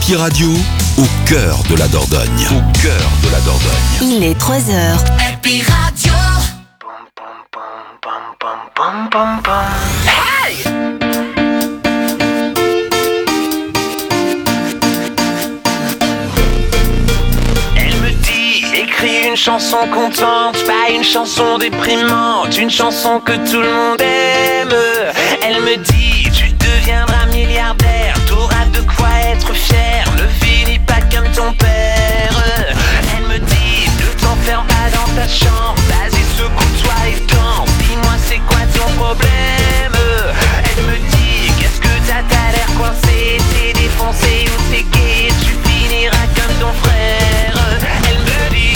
Happy Radio, au cœur de la Dordogne. Au cœur de la Dordogne. Il est 3h. Happy Radio. Hey! Elle me dit, écris une chanson contente, pas une chanson déprimante, une chanson que tout le monde aime. Elle me dit, tu deviendras milliardaire, t'auras de quoi être fier, ne finis pas comme ton père. Elle me dit, ne t'enferme pas dans ta chambre, vas-y secoue-toi et danse, dis-moi c'est quoi ton problème. Elle me dit, qu'est-ce que t'as l'air coincé, t'es défoncé ou t'es gay, tu finiras comme ton frère. Elle me dit,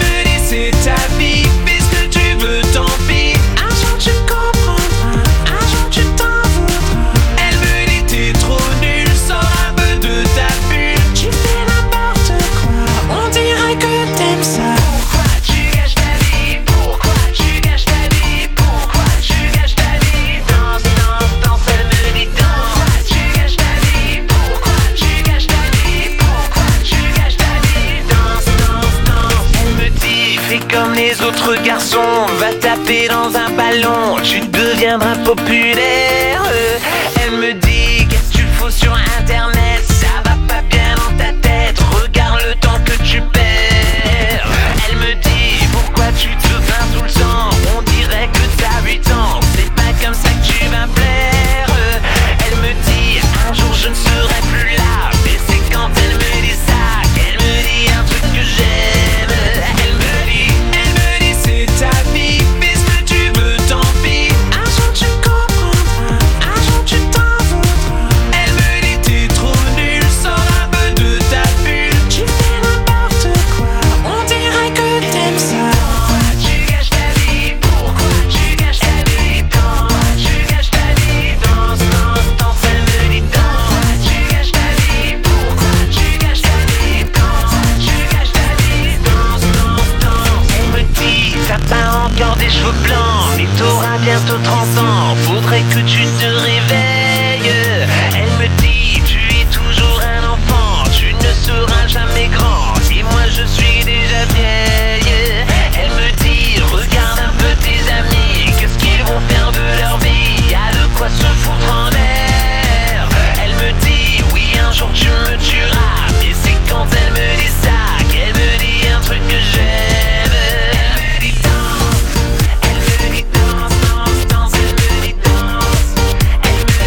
c'est ta vie, fais ce que tu veux, tant pis. Un jour tu comprendras, un jour tu t'en voudras. Elle me dit, t'es trop nul, sors un peu de ta bulle. Tu fais n'importe quoi, on dirait que t'aimes ça. Pourquoi tu gâches ta vie, pourquoi tu gâches ta vie, pourquoi tu gâches ta vie. Danse, danse, danse, elle me dit danse. Pourquoi tu gâches ta vie, pourquoi tu gâches ta vie, pourquoi tu gâches ta vie. Danse, danse, danse. Elle me dit, fais comme les autres garçons, va taper dans un ballon, tu deviendras populaire. Elle me dit, qu'est-ce que tu fous sur internet, ça va pas bien dans ta tête, regarde le temps que tu perds. Elle me dit, pourquoi tu te plains tout le temps, on dirait que t'as 8 ans, c'est pas comme ça que tu vas plaire. Elle me dit, un jour je ne serai plus là, mais c'est quand elle me dit ça qu'elle me dit un truc que j'aime. Elle me dit, c'est ta vie, fais ce que tu veux, tant pis. Un jour tu comprendras, un jour tu t'en voudras. Elle me dit, t'es trop nul, sors un peu de ta bulle. Tu fais n'importe quoi, on dirait que t'aimes ça. Pourquoi tu gâches ta vie, pourquoi tu gâches ta vie, pourquoi tu gâches ta vie. Danse, danse, danse, elle me dit danse. Pourquoi tu gâches ta vie, pourquoi tu gâches ta vie, pourquoi tu gâches ta vie. Danse, danse, danse. Elle me dit, t'as pas encore des cheveux blancs, mais t'auras bientôt 30 ans, faudrait que tu te réveilles. Elle me dit, tu es toujours un enfant, tu ne seras jamais grand, et moi je suis déjà vieille. Elle me dit, regarde un peu tes amis, qu'est-ce qu'ils vont faire de leur vie, y'a de quoi se foutre en l'air. Elle me dit, oui un jour tu me tueras, mais c'est quand elle me dit ça qu'elle me dit un truc que j'aime. Elle me dit danse, danse, danse, danse, elle me dit danse. Elle me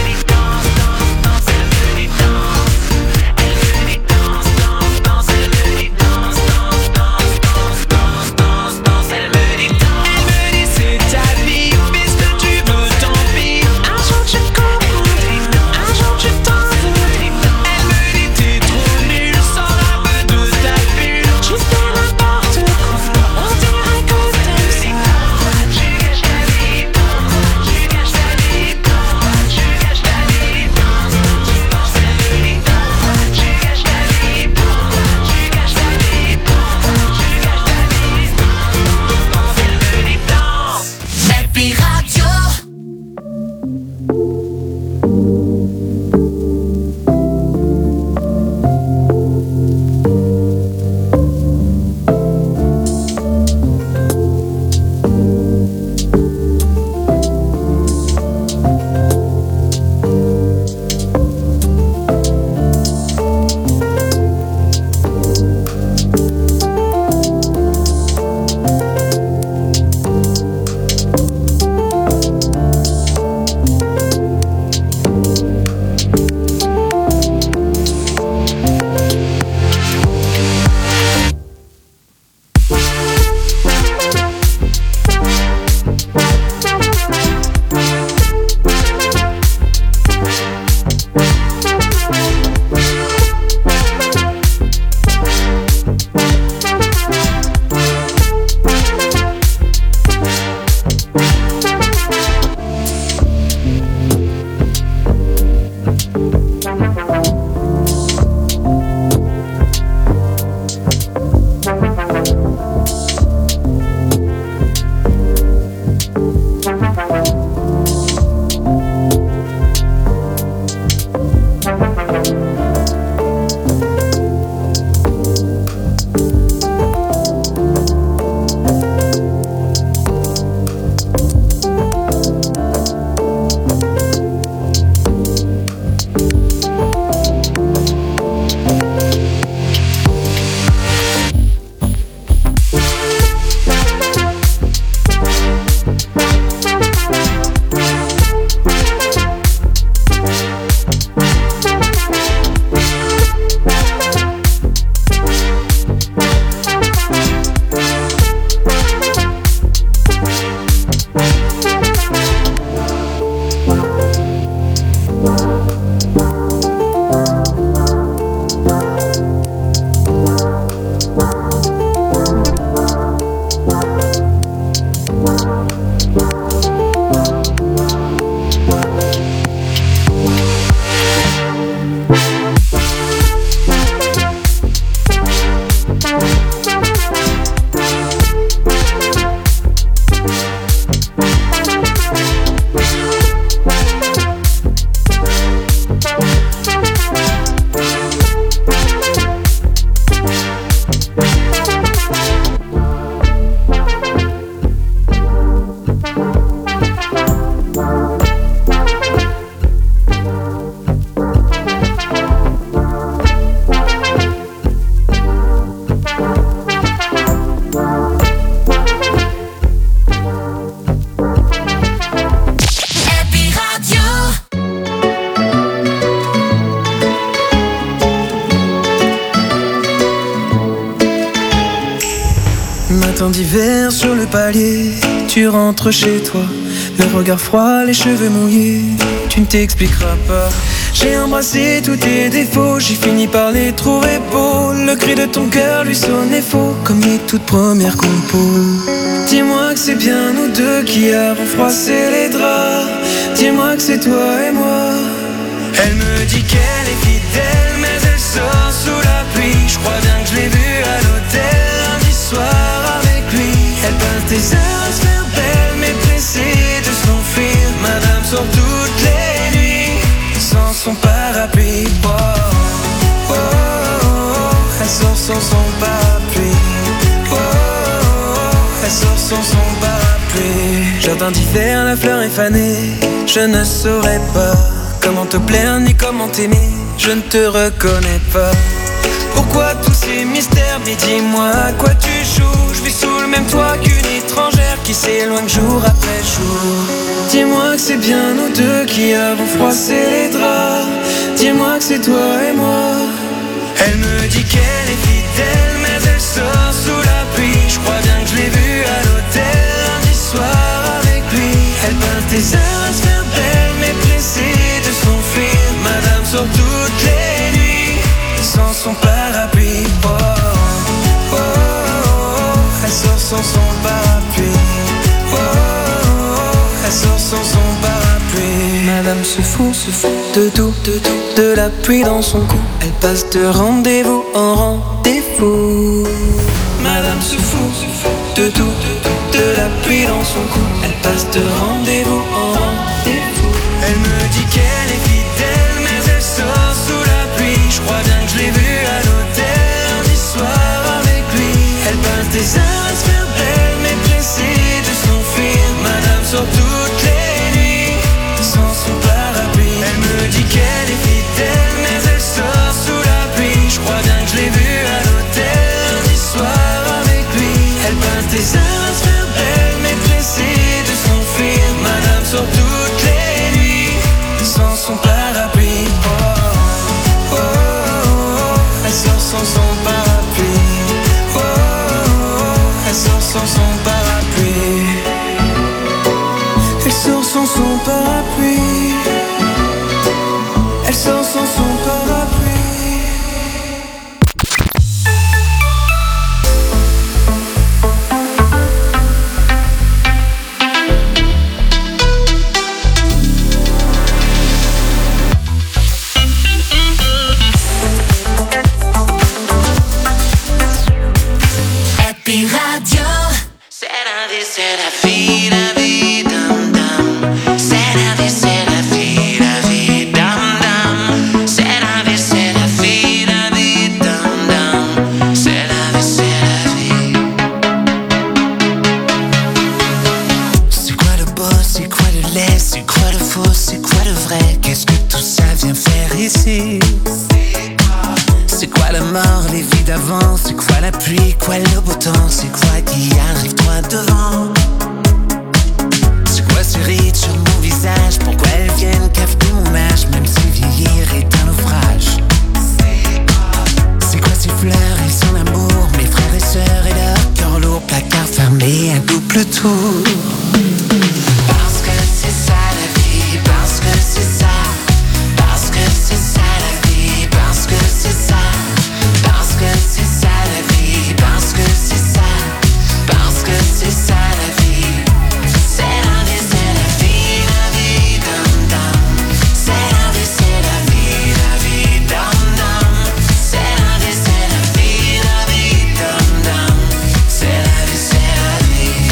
matin d'hiver sur le palier, tu rentres chez toi, le regard froid, les cheveux mouillés, tu ne t'expliqueras pas. J'ai embrassé tous tes défauts, j'ai fini par les trouver beaux. Le cri de ton cœur lui sonnait faux, comme les toutes premières compos. Dis-moi que c'est bien nous deux qui avons froissé les draps. Dis-moi que c'est toi et moi. Elle me dit qu'elle est fidèle, mais elle sort sous la pluie. Je crois bien que je l'ai vue à l'hôtel lundi soir avec lui. Elle passe des heures à se faire belle, mais pressée de s'enfuir. Madame sort toutes les nuits sans son parapluie. Oh, oh, oh, oh. Elle sort sans son parapluie. Oh, oh, oh. Elle sort sans son parapluie. Jardin d'hiver, la fleur est fanée. Je ne saurais pas comment te plaire ni comment t'aimer. Je ne te reconnais pas. Pourquoi tous ces mystères? Mais dis-moi à quoi tu joues. Je vis sous le même toit qu'une étrangère qui s'éloigne jour après jour. Dis-moi que c'est bien nous deux qui avons froissé les draps. Dis-moi que c'est toi et moi. Elle me dit qu'elle est fidèle, mais elle sort sous la pluie. Je crois bien que je l'ai vue à l'hôtel lundi soir avec lui. Elle passe des heures à se faire belle, mais pressée de s'enfuir. Madame sort toutes les nuits sans son parapluie. Oh, oh, oh, oh. Elle sort sans son parapluie. Oh, oh, oh. Elle sort sans son parapluie. Madame se fout de tout, de la pluie dans son cou. Elle passe de rendez-vous en rendez-vous. Madame se fout de tout, de la pluie dans son cou. Elle passe de rendez-vous en rendez-vous. Elle me dit qu'elle est fidèle, mais elle sort sous la pluie. Je crois bien que je l'ai vue à l'hôtel lundi soir avec lui. Elle passe des heures à se faire belle, mais pressée de s'enfuir. Madame sort toutes les nuits sans son parapluie. Elle me dit qu'elle est fidèle, mais elle sort sous la pluie. Je crois bien que je l'ai vue à l'hôtel lundi soir avec lui. Elle passe des heures à se faire belle, mais pressée de s'enfuir. Madame sort toutes les nuits sans son parapluie. Oh, oh, oh, oh. Elle sort sans son parapluie. Oh, oh, oh. Elle sort sans son parapluie. Elle sort sans son parapluie. Elle sort sans son parapluie. C'est la vie, la vie, dam dam. C'est la vie, c'est la vie, la vie, dam dam. C'est la vie, c'est la vie, la vie, dam dam. C'est la vie, c'est la vie. C'est quoi le beau, c'est quoi le laid, c'est quoi le faux, c'est quoi le vrai? Qu'est-ce que tout ça vient faire ici? C'est quoi la mort, les vies d'avant? C'est quoi la pluie, quoi le beau temps? C'est quoi qui arrive droit devant? C'est quoi ces rides sur mon visage? Pourquoi elles viennent cafeter mon âge? Même si vieillir est un naufrage. C'est quoi ces fleurs et son amour? Mes frères et sœurs et leur cœur lourd, placard fermé, un double tour. Parce que c'est ça la vie, parce que c'est ça. Parce que c'est ça la vie, parce que c'est ça. Parce que c'est ça la vie, parce que c'est ça. Parce que c'est ça la vie. C'est la vie, la vie, dam dam. C'est la vie, dam dam. C'est la vie, dam dam. C'est la vie,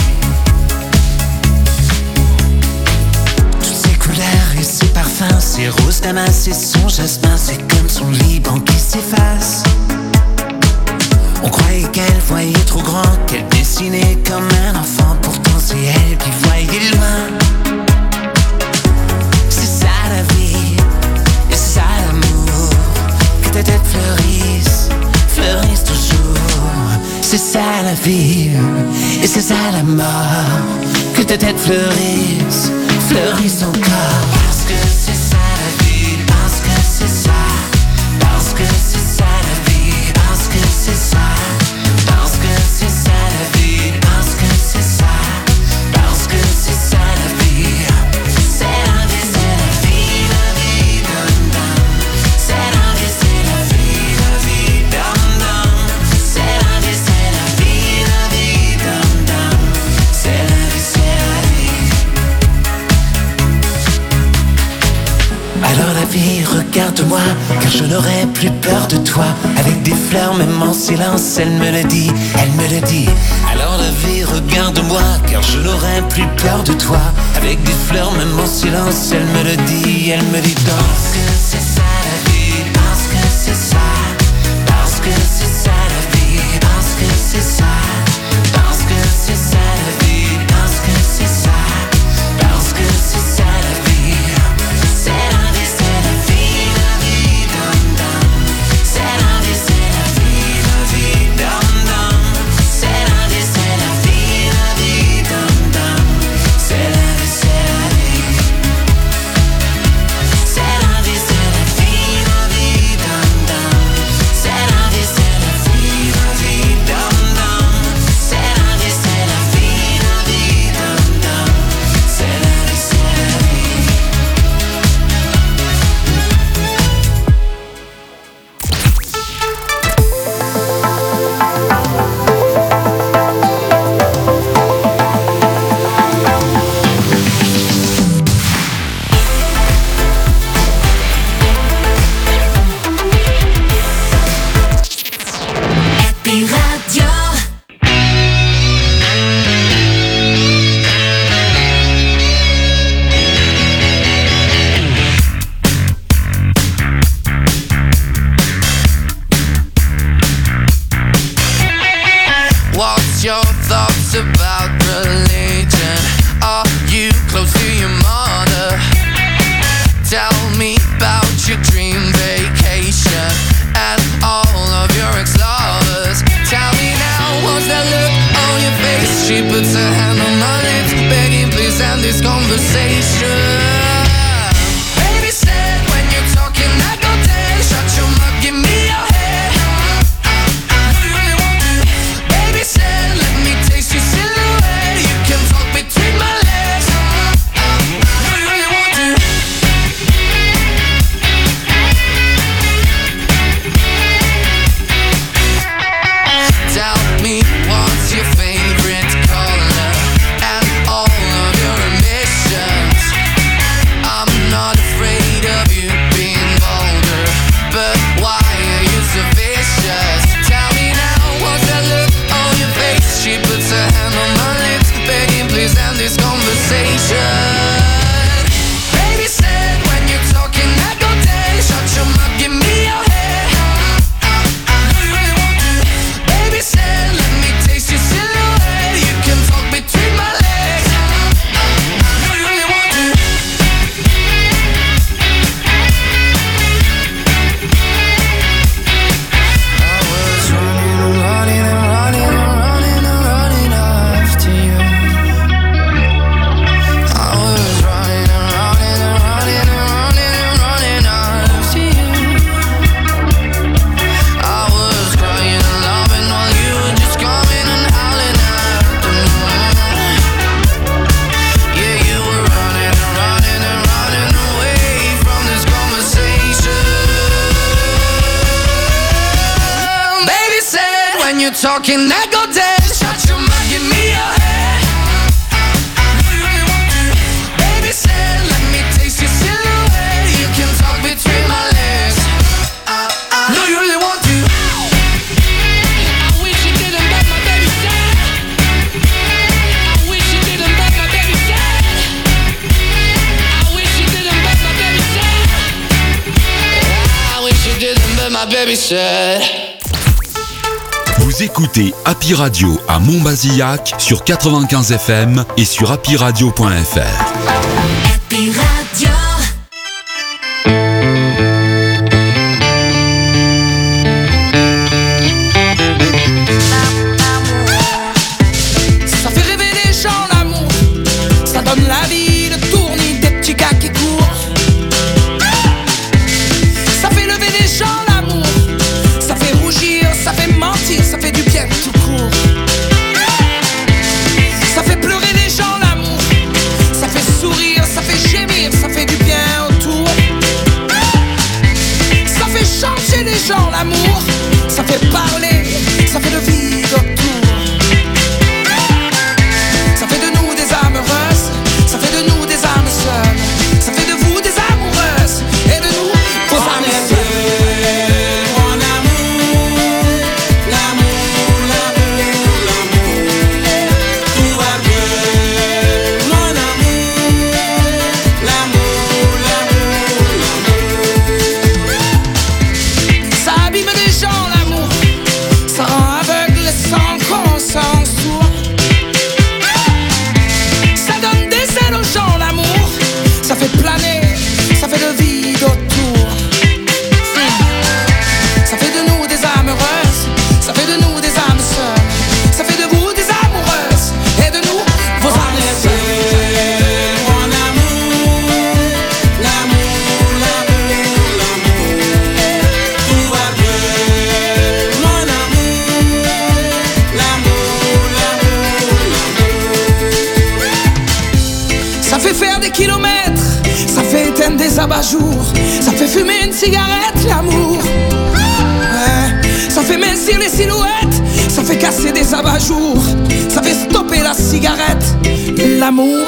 toutes ces couleurs et ces parfums, ces roses damas et son jasmin, c'est comme son Liban qui s'efface. On croyait qu'elle voyait trop grand, qu'elle dessinait comme un enfant. Pourtant c'est elle qui voyait loin. C'est ça la vie, et c'est ça l'amour. Que ta tête fleurisse, fleurisse toujours. C'est ça la vie, et c'est ça la mort. Que ta tête fleurisse, fleurisse encore. Parce que c'est ça la vie, parce que c'est ça. Parce que c'est ça la vie, parce que c'est ça. Parce que c'est ça la vie. vie, regarde-moi, car je n'aurai plus peur de toi. Avec des fleurs, même en silence, elle me le dit, elle me le dit. Alors la vie, regarde-moi, car je n'aurai plus peur de toi. Avec des fleurs, même en silence, elle me le dit, elle me dit. Parce que c'est ça la vie, parce que c'est ça. Parce que c'est ça la vie, parce que c'est ça. Parce que c'est ça la vie, parce que c'est ça. Parce que c'est ça la vie. C'est la vie, c'est la vie, dum dum. C'est la vie, c'est la vie, dum dum. C'est la vie, c'est la vie, dum dum. C'est la vie, c'est la vie. C'est la vie, c'est la vie, dum dum. C'est la vie, c'est la vie, dum dum. C'est la vie, c'est la vie, dum dum. C'est la vie, c'est la vie. Happy Radio. What's your thoughts about religion? Are you close to your mother? Tell me about your dream vacation and all of your ex-lovers. Tell me now, what's that look on your face? She puts her hand on my lips, begging please end this conversation. Baby said when you're talking I go dead. Shut your mouth, give me your head. Do you really want to? Baby said let me taste your silhouette. You can talk between my legs. Do you really want to? Tell me what's your favorite color and all of your ambitions. I'm not afraid of you being bolder, but why are you so vicious? Tell me now, what's that look on your face? She puts her hand on my lips, begging please end this conversation. Baby said when you're talking I go dead. Shut your mouth, give me your head. Do you really want to? Baby said let me taste your silhouette. You can talk between my legs. Do you really want to? I was running and running and running and running and running after you. I was running and running and running and running and running after you. I was crying and loving while you were just coming and howling at the moon. Yeah, you were running and running and running away from this conversation. Baby said when you're talking I go dead. Shut your mouth, give me your head. Do you really want to? Baby said let me taste your silhouette. You can talk between my legs. Do you really want to? I wish you didn't, but my baby said. I wish you didn't, but my baby said. I wish you didn't, but my baby said. I wish you didn't, but my baby said. Vous écoutez Happy Radio à Montbazillac sur 95 FM et sur happyradio.fr. Happy Radio. Ça fait rêver les gens l'amour. Ça donne la vie, le tournis des petits gars qui courent. Ça fait lever les gens l'amour. Ça fait rougir, ça fait mentir, ça fait du bien tout court. Ça fait pleurer les gens l'amour. Ça fait sourire, ça fait gémir, éteindre des abat-jours, ça fait fumer une cigarette, l'amour. Ouais, ça fait mincir les silhouettes, ça fait casser des abat-jours, ça fait stopper la cigarette, l'amour.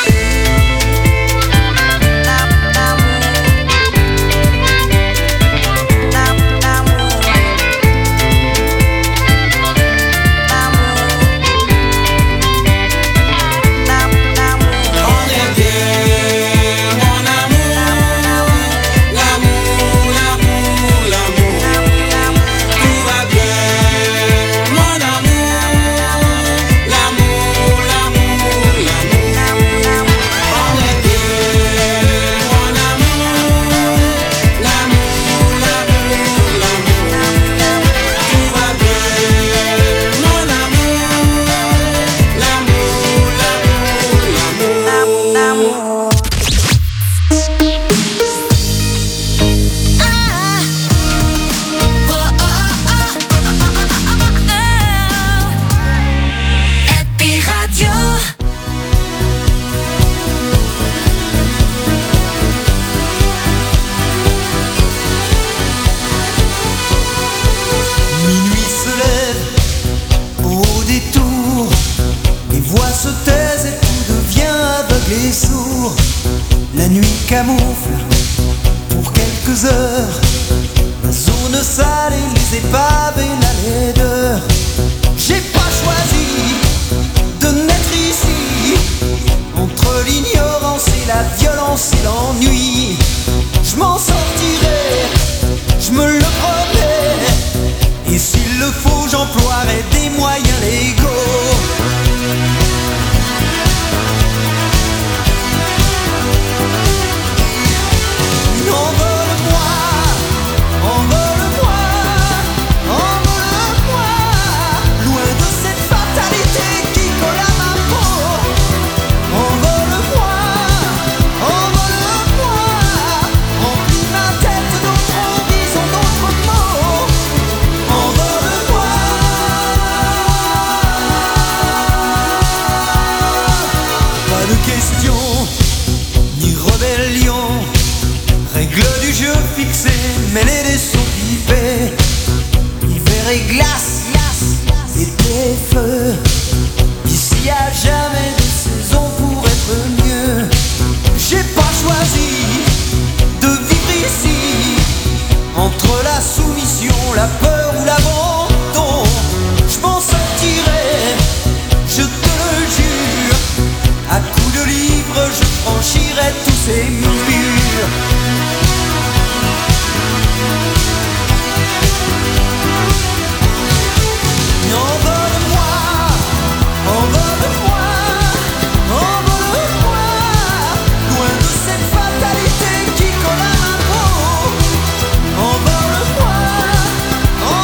Camoufle pour quelques heures la zone sale et les épaves et la laideur. J'ai pas choisi de naître ici, entre l'ignorance et la violence et l'ennui. Je m'en sortirai, je me le promets, et s'il le faut j'emploierai des moyens légaux. Fixé, mêlé des sons pipés, hiver et glace, été feu. Ici y a jamais de saison pour être mieux. J'ai pas choisi de vivre ici, entre la soumission, la peur ou l'abandon. Je m'en sortirai, je te le jure. À coups de livres, je franchirai tous ces murs. Envole-moi,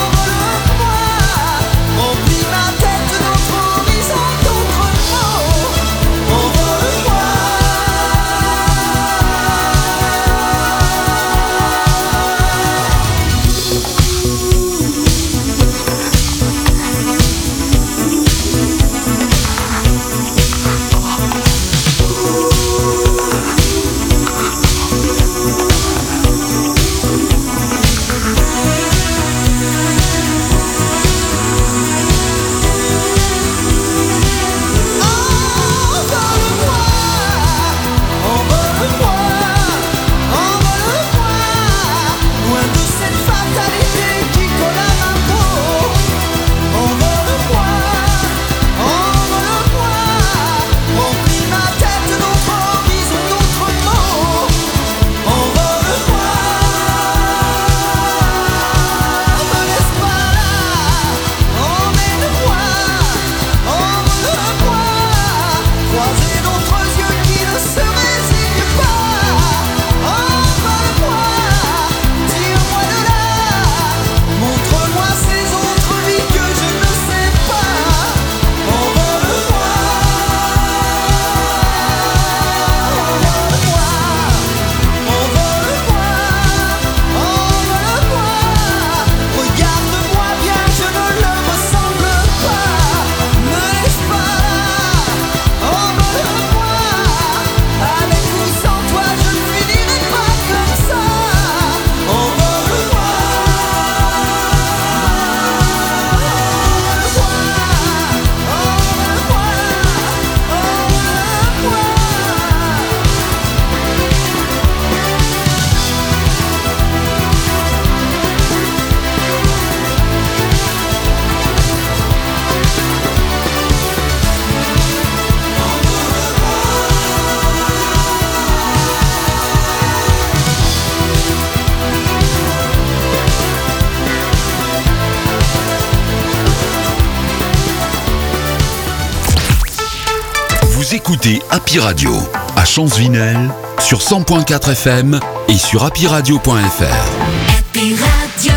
écoutez Happy Radio à Champs-Vinel sur 100.4 FM et sur happyradio.fr. Happy Radio.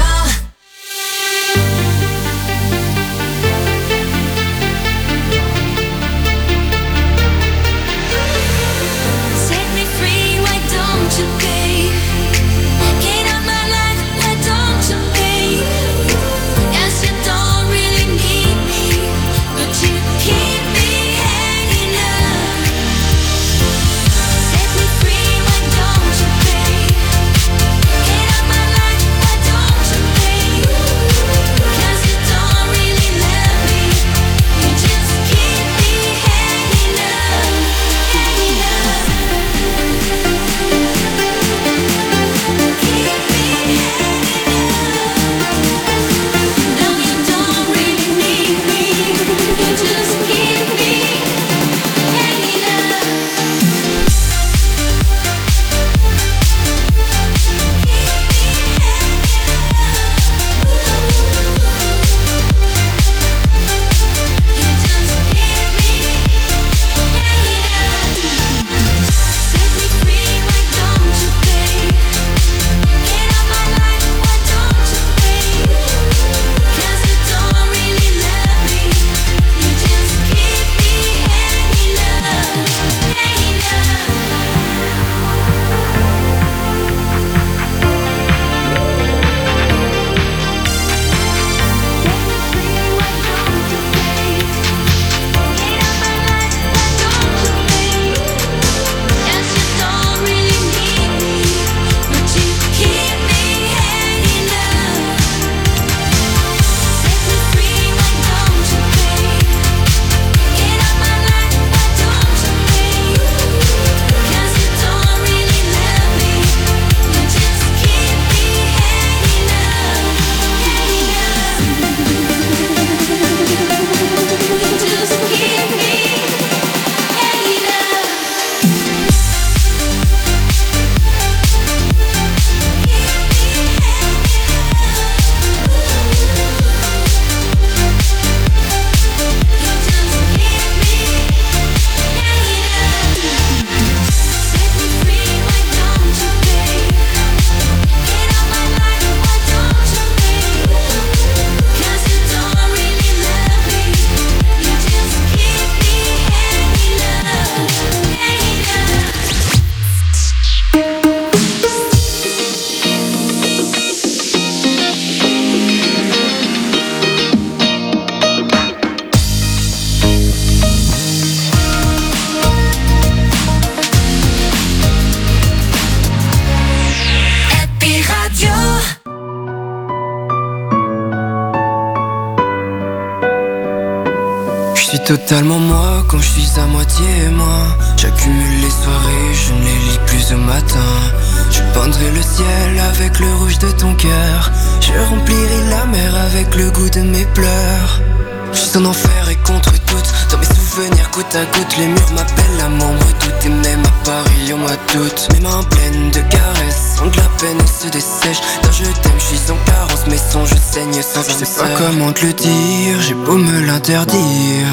Totalement moi quand je suis à moitié moi. J'accumule les soirées, je ne les lis plus au matin. Je peindrai le ciel avec le rouge de ton cœur. Je remplirai la mer avec le goût de mes pleurs. Je suis en enfer et contre toutes. Dans mes souvenirs goutte à goutte, les murs m'appellent à m'en redoute. Et même à Paris au mois d'août, mes mains pleines de caresses sentent la peine et se dessèchent. Quand je t'aime, je suis en carence, mes songes saignent sans âme. Je sais pas comment te le dire, j'ai beau me l'interdire.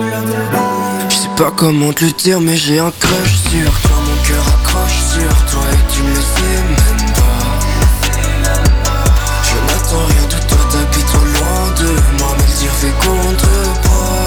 Je sais pas comment te le dire, mais j'ai un crush sur toi. Mon cœur accroche sur toi et tu ne le sais même pas. Je n'attends rien de toi, t'habites trop loin de moi. Mais le dire fait contrepoids.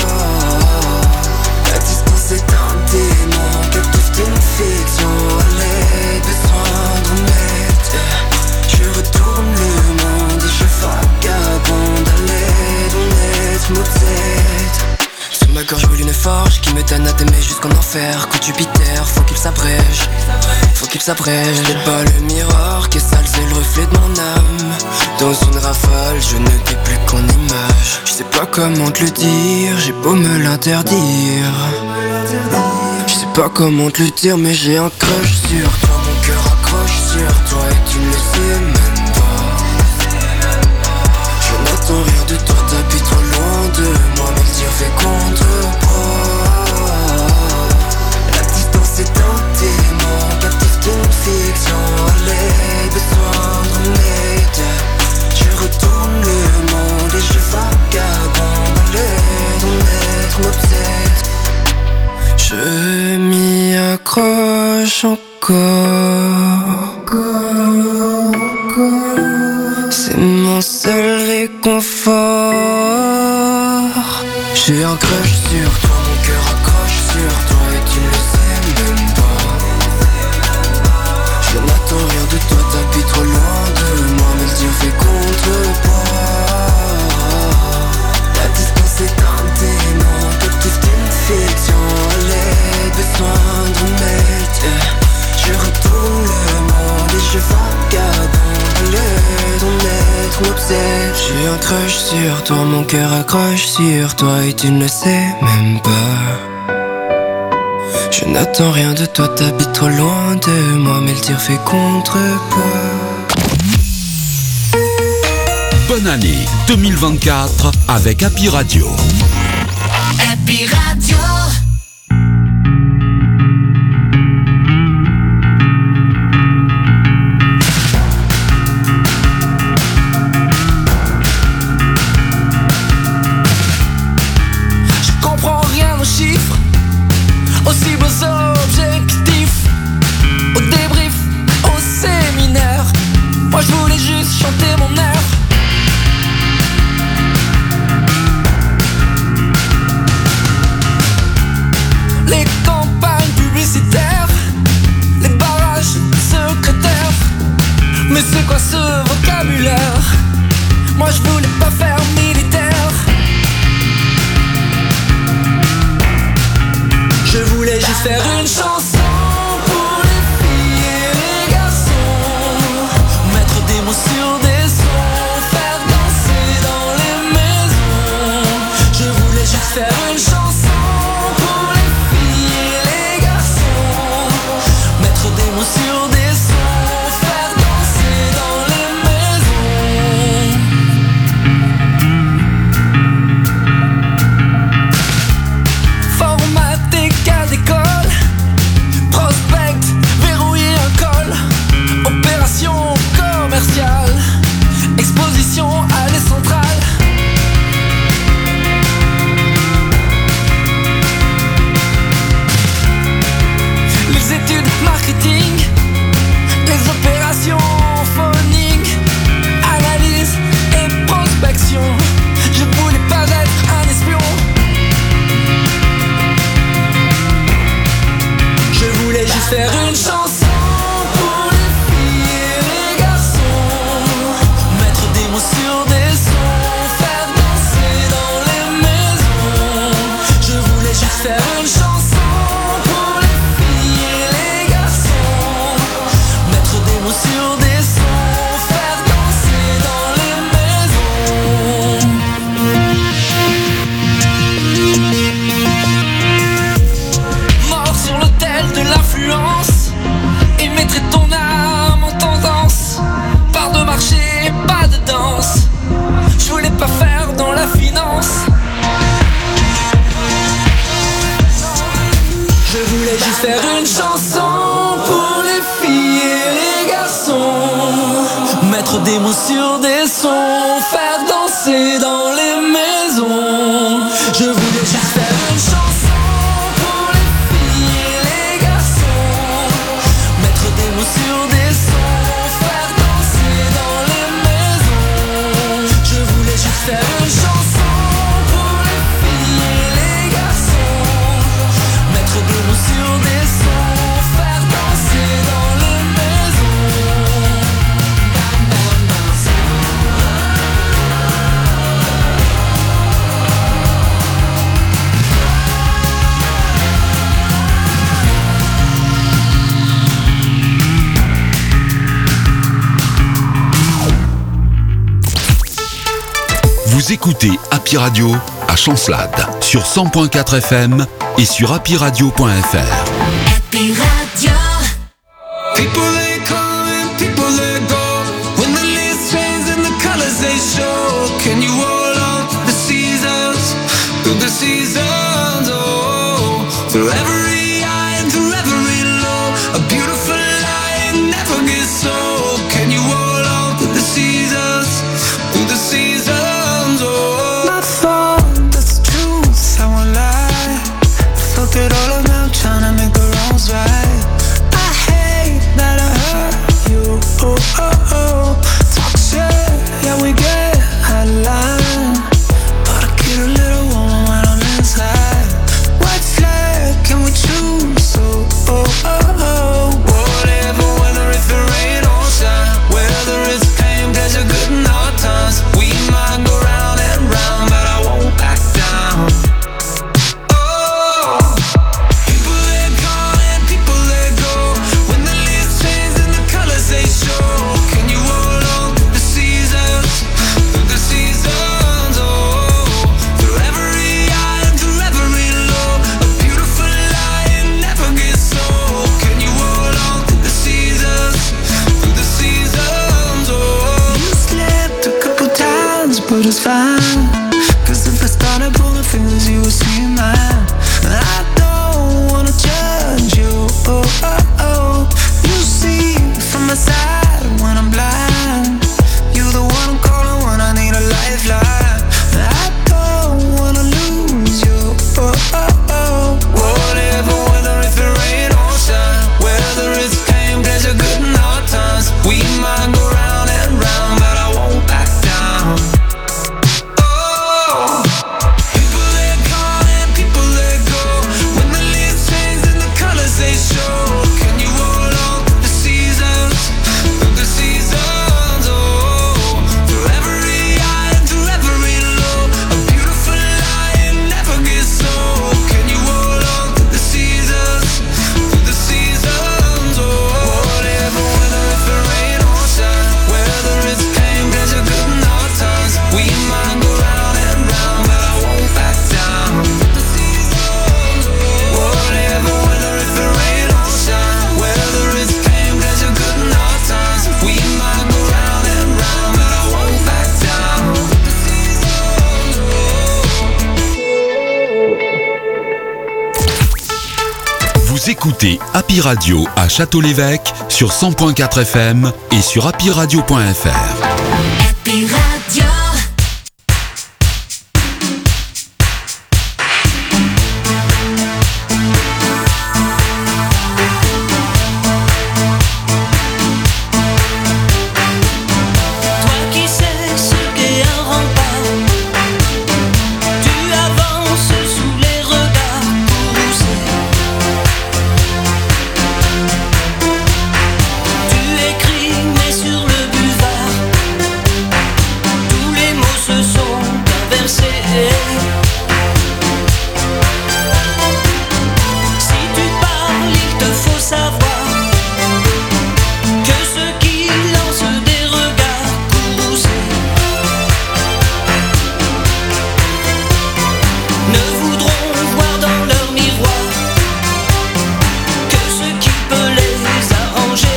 La distance est un démon, captive d'une fiction. À l'aide, besoin de remède. Je retourne le monde et je vagabonde. À l'aide, on m'obsède. Sur ma gorge brûle une forge qui me donne à t'aimer jusqu'en enfer. Coup de Jupiter, faut qu'il s'abrège. Faut qu'il s'abrège. C'est pas le miroir qui est sale, c'est le reflet de mon âme. Dans une rafale, je ne vis plus qu'en image. Je sais pas comment te le dire, j'ai beau me l'interdire. Je sais pas comment te le dire, mais j'ai un crush sur toi. Mon cœur accroche sur toi et tu ne le sais même pas. Je n'attends rien de toi, t'habites trop loin de moi. Mais le dire fait contrepoids. La distance est un démon, captive d'une fiction. À l'aide, besoin de remède. Je retourne le monde et je vagabonde. À l'aide, mon être m'obsède. Je C'est mon seul réconfort. J'ai un crush sur toi, mon cœur accroche sur toi et tu ne le sais même pas. Je n'attends rien de toi, t'habites trop loin de moi, mais le Dieu fait contrepoids. La distance est un démon, que tout est une fiction. Les besoin d'un mec, je retourne le monde et je vagabonde. Ton être m'obsède. J'ai un crush sur toi, mon cœur accroche sur toi et tu ne le sais même pas. Je n'attends rien de toi, t'habites trop loin de moi, mais le tir fait contrepoids. Bonne année 2024 avec Happy Radio. Happy Radio. Je comprends rien aux chiffres, aussi beaux objectifs, au débrief, au séminaire. Moi je voulais juste chanter mon air. Les campagnes publicitaires, les barrages secrétaires. Mais c'est quoi ce vocabulaire? Moi je voulais pas faire militaire. Je voulais juste faire une chanson pour les filles et les garçons, mettre des mots sur des sons, faire danser dans les maisons. Je voulais juste faire une chanson pour les filles et les garçons, mettre des mots sur des sons, faire danser dans les maisons. Formater cas d'école, prospect, verrouiller un col, opération commerciale, exposition allée centrale. Les études marketing, les opérations phoning, analyse et prospection. Je voulais pas être un espion. Je voulais juste faire une chanson pour les filles et les garçons, mettre des mots sur des sons, faire danser dans les maisons. Je voulais juste faire une chanson pour les filles et les garçons, mettre des mots sur des sons, faire danser dans les maisons. Mort sur l'autel de l'influence, il mettrait ton âme en tendance. Part de marché, pas de danse. Je voulais pas faire dans la finance. Je voulais juste faire une chanson pour les filles et les garçons, mettre des mots sur des sons, faire danser dans les maisons. Je voulais juste faire une chanson pour les filles et les garçons, mettre des mots sur des sons, faire danser dans les maisons. Je voulais juste faire une chanson pour les filles et les garçons, mettre des mots sur des sons, faire danser dans les maisons. Vous écoutez Happy Radio à Chancelade sur 100.4 FM et sur happyradio.fr. Happy Radio. People they come and people they go. When the leaves change and the colors they show. Can you hold on through the seasons? Through the seasons, oh. Through every high and through every low. A beautiful lie never gets old. Can you hold on through the seasons? Through the seasons, oh. My fault, that's the truth, I won't lie. I felt it all around trying to make the wrongs right. I hate go just fine. Cause if I started pulling fingers, you would see mine. I don't wanna judge you, oh, oh, oh. You see from my side when I'm blind. You're the one I'm calling when I need a lifeline. I don't wanna lose you, oh, oh, oh. Whatever, whether if it rain or shine, whether it's pain, pleasure, good and hard times, we might go round and round, but I won't back down. Oh, people let go and people let go. When the leaves change and the colors they show, can you hold on to the seasons? Through the seasons, oh, through every high and through every low. A beautiful lie, it never gets old. Can you hold on to the seasons? Through the seasons, oh, whatever, whether if it rain or shine, whether it's pain, pleasure, good and hard times, we might go round and round, but I won't back down. The seasons, oh, whatever, whether if it rain or shine, whether it's pain, pleasure, good and hard times, we might go round and round, but I won't back down. The seasons, Vous écoutez Happy Radio à Château-l'Évêque sur 100.4 FM et sur happyradio.fr. Happy Radio. Toi qui sais ce qu'est un rempart, tu avances sous les regards courroucés. Tu écris mais sur le buvard, tous les mots se sont inversés. Si tu parles, il te faut savoir que ceux qui lancent des regards courroucés ne voudront voir dans leur miroir que ce qui peut les arranger.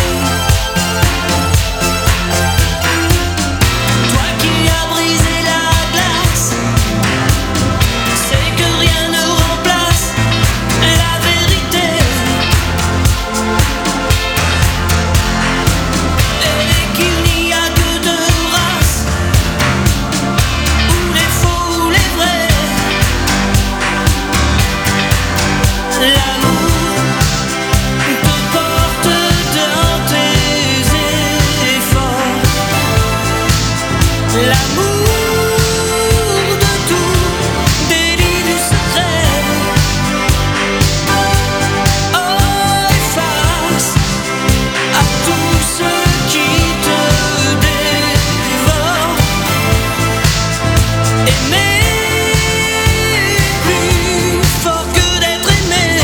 Toi qui as brisé la glace, c'est que rien ne remplace la vérité, et qu'il n'y a que deux races, ou les faux ou les vrais. L'amour te porte dans tes efforts, l'amour de tout délit du secret. Oh, efface à tous ceux qui te dévorent. Aimer plus fort que d'être aimé.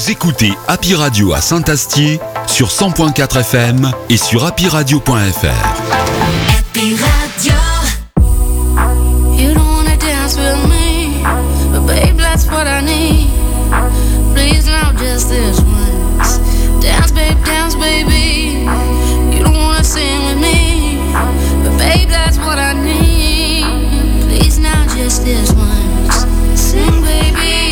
Vous écoutez Happy Radio à Saint-Astier sur 100.4 FM et sur happyradio.fr. Happy Radio. You don't wanna dance with me, but babe, that's what I need. Please now, just this once. Dance, baby. You don't wanna sing with me, but babe, that's what I need. Please now, just this once. Sing, baby.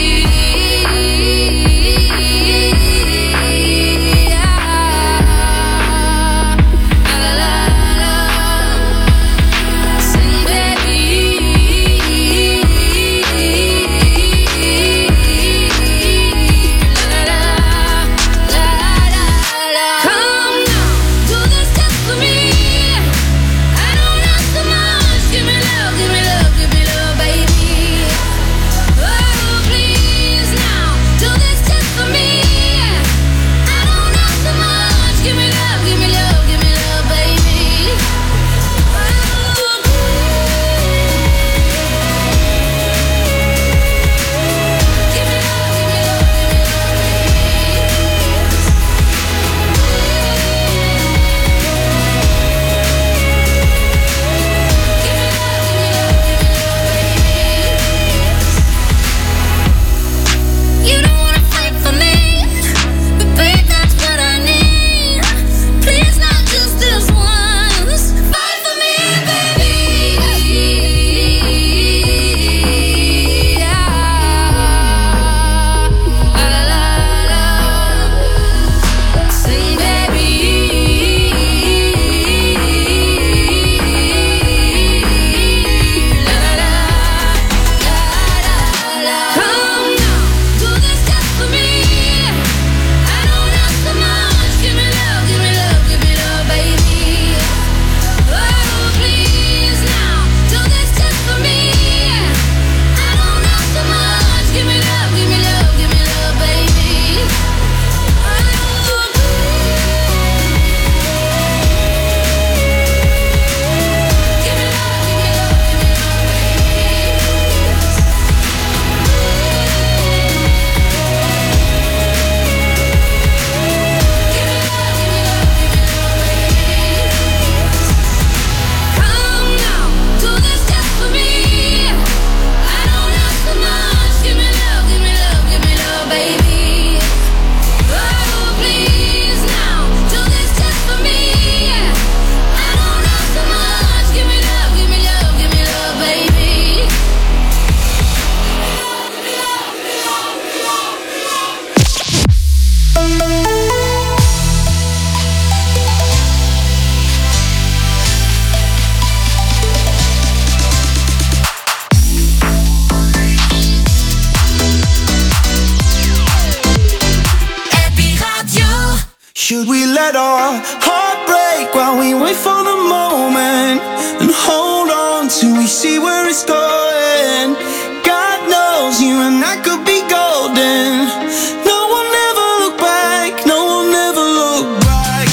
Should we let our heart break while we wait for the moment and hold on till we see where it's going? God knows you and I could be golden. No one ever look back, no one ever look back.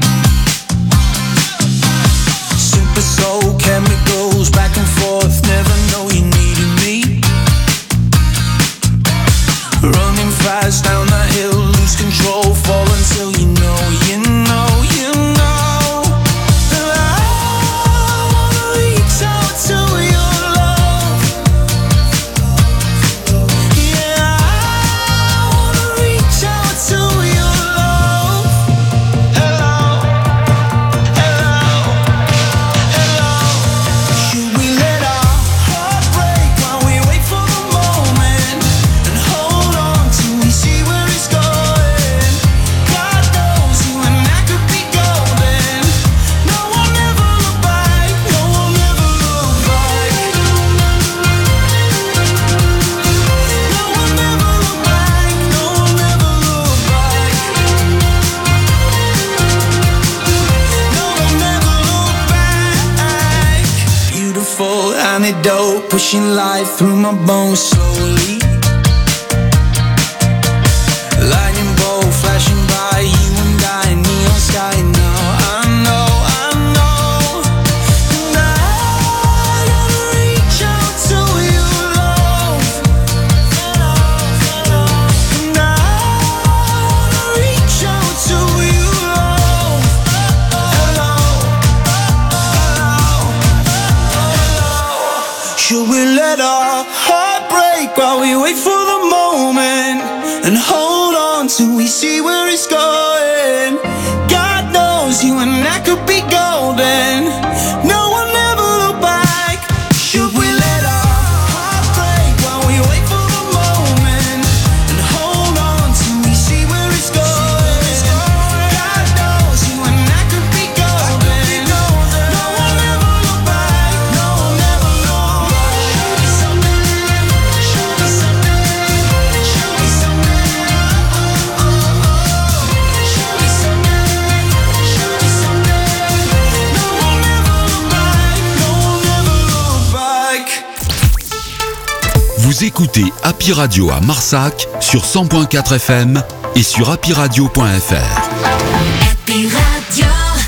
Super soul chemicals back and forth, never know you needed me. Running fast down that hill, lose control, fall until you know. Antidote, pushing life through my bones slowly. Lightning bolt flashing by, you and I, neon sky now. I know, and I gotta reach out to your love, and I we wait for the moment and hold on till we see where it's going. God knows you and I could be golden. No one ever look back. Should we let our heart break while we wait for the moment and hold on till we see where it's going? God knows you and I could be golden. No one ever look back. No one ever look back. Show me something. Show me something. Show me something. Show me something. No one ever look back. No one ever look back. Vous écoutez Happy Radio à Marsac sur 100.4 FM et sur happyradio.fr. Happy Radio.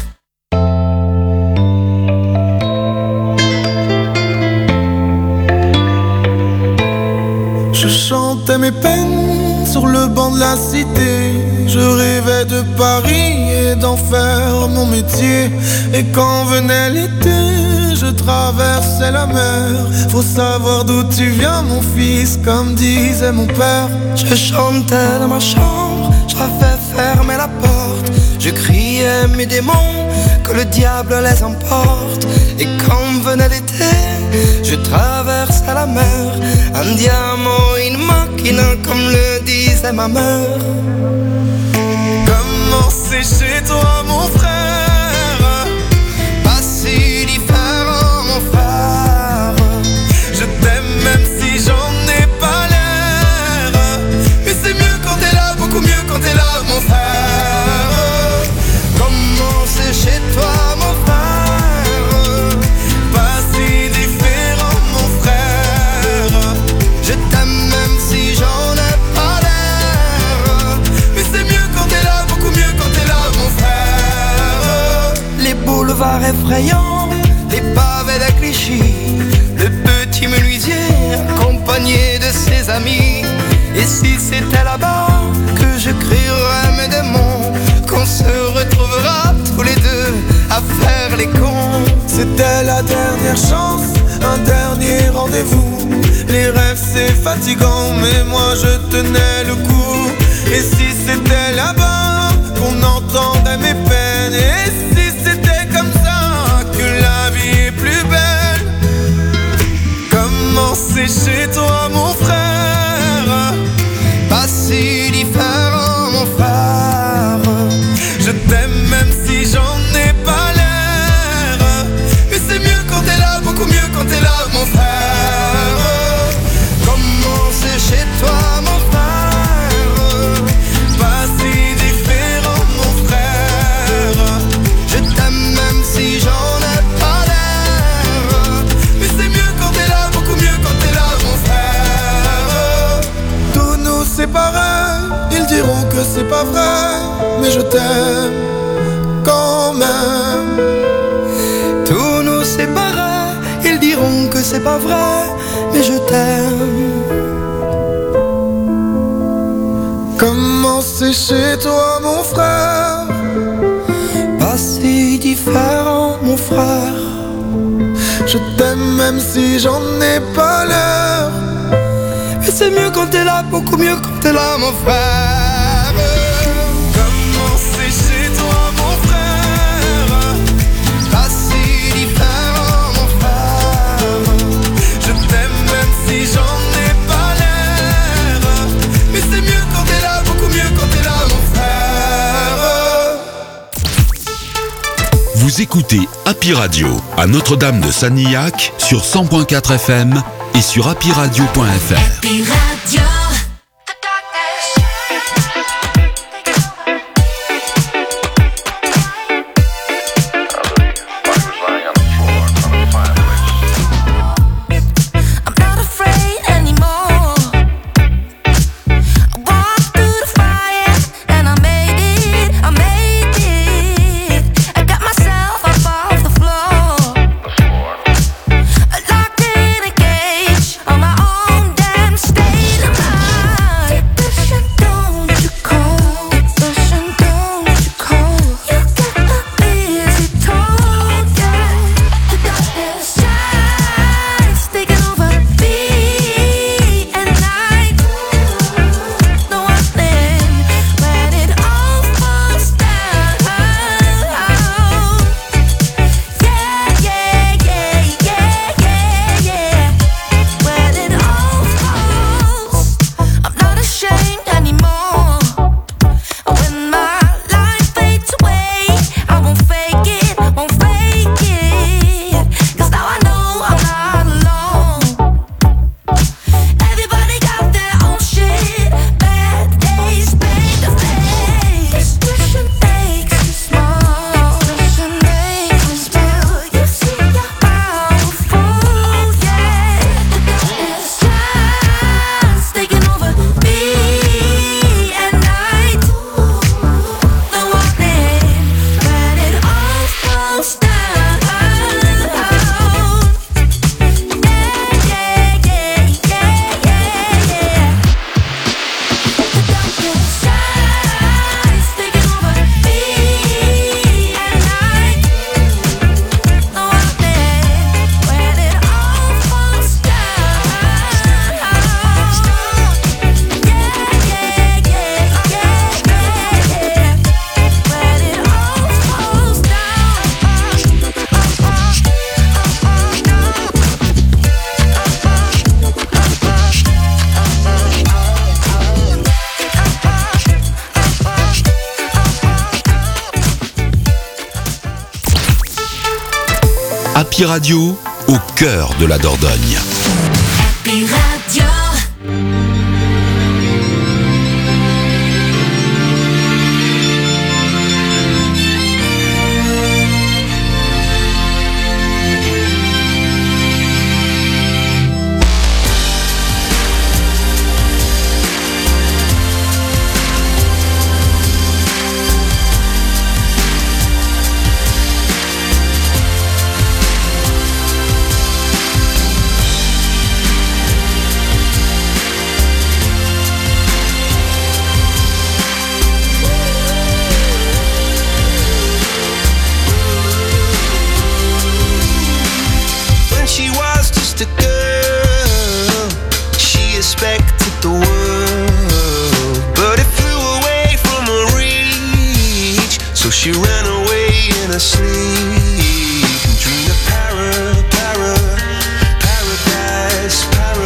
Je chantais mes peines sur le banc de la cité. Je rêvais de Paris et d'en faire mon métier. Et quand venait l'été, je traversais la mer. Faut savoir d'où tu viens mon fils, comme disait mon père. Je chantais dans ma chambre, j'avais fermé la porte. Je criais mes démons, que le diable les emporte. Et quand venait l'été, je traversais la mer. Andiamo in macchina, comme le disait ma mère. Comment c'est chez toi mon frère? Pas si différent mon frère. Je t'aime même si j'en ai pas l'air. Mais c'est mieux quand t'es là, beaucoup mieux quand t'es là mon frère. Comment c'est chez toi mon frère? Pas si différent mon frère. Je t'aime même si j'en ai pas l'air. Mais c'est mieux quand t'es là, beaucoup mieux quand t'es là mon frère. Les boulevards effrayants, les pavés de Clichy, le petit menuisier accompagné de ses amis. Et si c'était là-bas que je crierais mes démons, qu'on se retrouvera tous les deux à faire les cons. C'était la dernière chance, un dernier rendez-vous. Les rêves c'est fatigant, mais moi je tenais le coup. Et si c'était là-bas qu'on entendait mes peines, et si c'était comme ça que la vie est plus belle. Comment c'est chez toi mon frère? Pas si différent mon frère. Je t'aime même si j'en ai pas l'air. Mais c'est mieux quand t'es là, beaucoup mieux quand t'es là mon frère. Comment c'est chez toi mon frère? Pas si différent mon frère. Je t'aime même si j'en ai pas l'air. Mais c'est mieux quand t'es là, beaucoup mieux quand t'es là mon frère. Tous nous séparés, ils diront que c'est pas vrai, mais je t'aime quand même. Tous nous séparés, ils diront que c'est pas vrai, mais je t'aime. Comment c'est chez toi mon frère? Pas si différent mon frère. Je t'aime même si j'en ai pas l'air. Mais c'est mieux quand t'es là, beaucoup mieux quand t'es là mon frère. Comment c'est chez toi mon frère? Pas si différent mon frère. Je t'aime même si j'en ai pas l'air. Mais c'est mieux quand t'es là, beaucoup mieux quand t'es là mon frère. Vous écoutez Happy Radio à Notre-Dame de Sanilhac sur 100.4 FM et sur happyradio.fr. Happy Radio. I'm not afraid anymore. I walked through the fire and I made it. I got myself up off the floor. Locked in a cage on my own damn state. Happy Radio, au cœur de la Dordogne. Happy Radio. She ran away in her sleep and dreamed of paradise,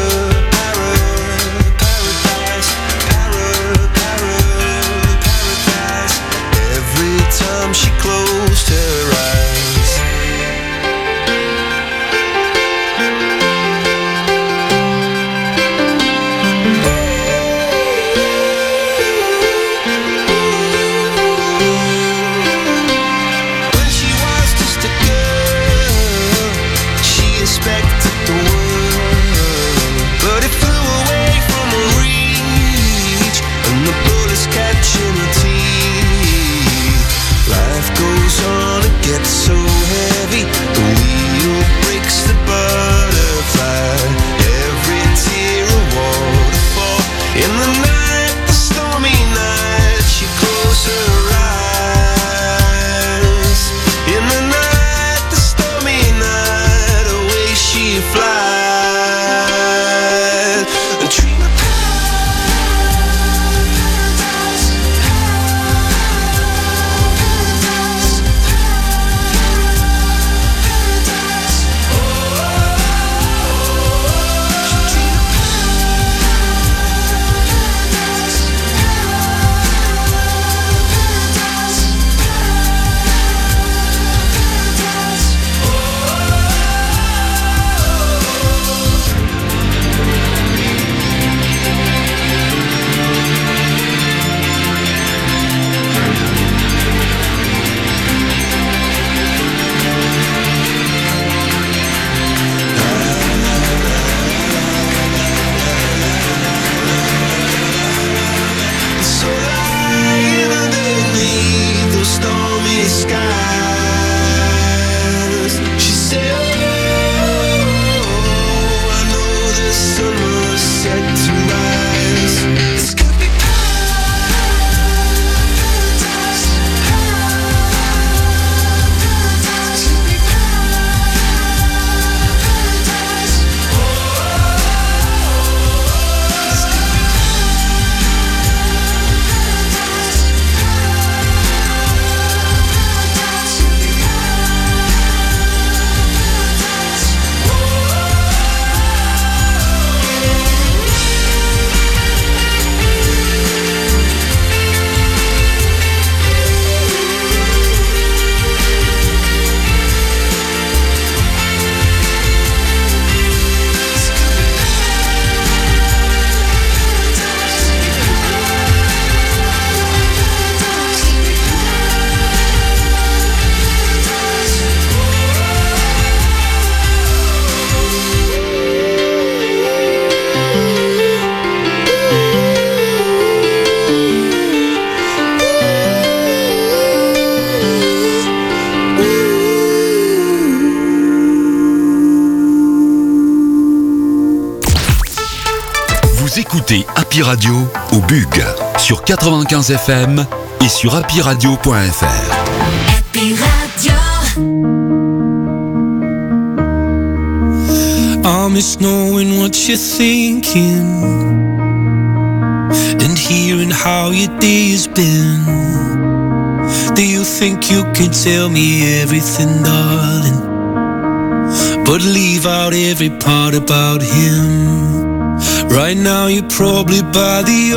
paradise. Every time she closed her eyes. Gets so heavy, the wheel breaks the butterfly. Every tear a waterfall. In the night, the stormy night, she closed her eyes. In the night, the stormy night, away she flies. A dream of Écoutez Happy Radio au Bug sur 95 FM et sur happyradio.fr. Happy Radio. I miss knowing what you're thinking and hearing how your day has been. Do you think you can tell me everything, darling, but leave out every part about him? Right now you're probably by the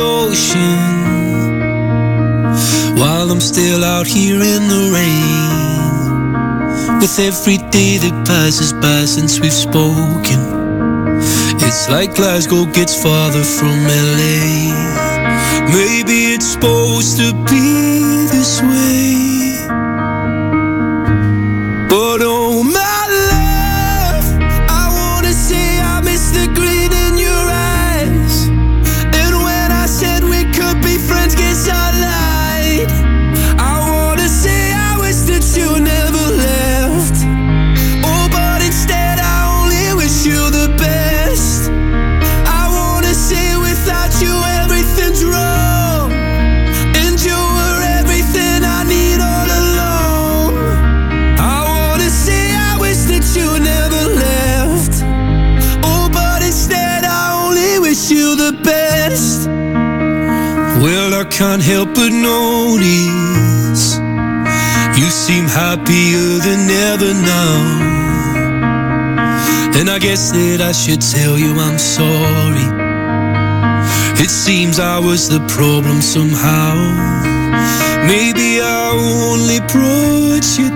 ocean, while I'm still out here in the rain. With every day that passes by since we've spoken, it's like Glasgow gets farther from LA. Maybe it's supposed to be this way, but oh my love, I wanna say I miss the green in your eyes. And when I said we could be friends, guess I lied. I wanna say I wish that you never left. Oh, but instead I only wish you the best. I wanna say without you everything's wrong, and you were everything I need all along. I wanna say I wish that you never left. Oh, but instead I only wish you the best. Well, I can't help but notice you seem happier than ever now. And I guess that I should tell you I'm sorry. It seems I was the problem somehow. Maybe I only brought you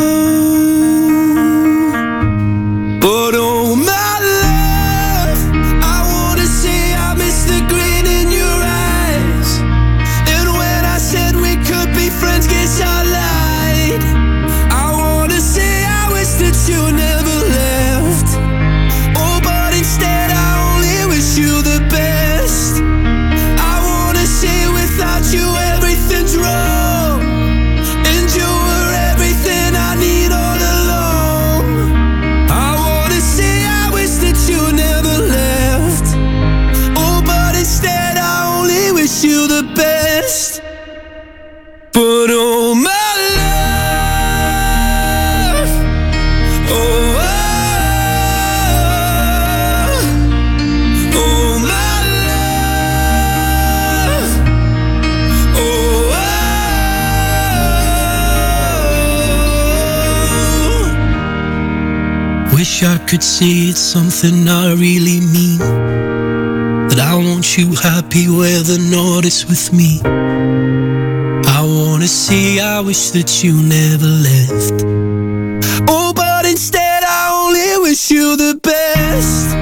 down. But oh my love, I wanna say I miss the green in your eyes. And when I said we could be friends, guess I lied. I wanna say I wish that you never left. Oh, but instead I only wish you the best. I wanna say without you everything's wrong, and you were everything I need all along. I wanna say I wish that you never left. Oh, but instead I only wish you the best. But oh my love, oh, oh my love, oh, wish I could say it's something I really mean, that I want you happy whether or not it's with me. I wanna say I wish that you never left. Oh, but instead I only wish you the best.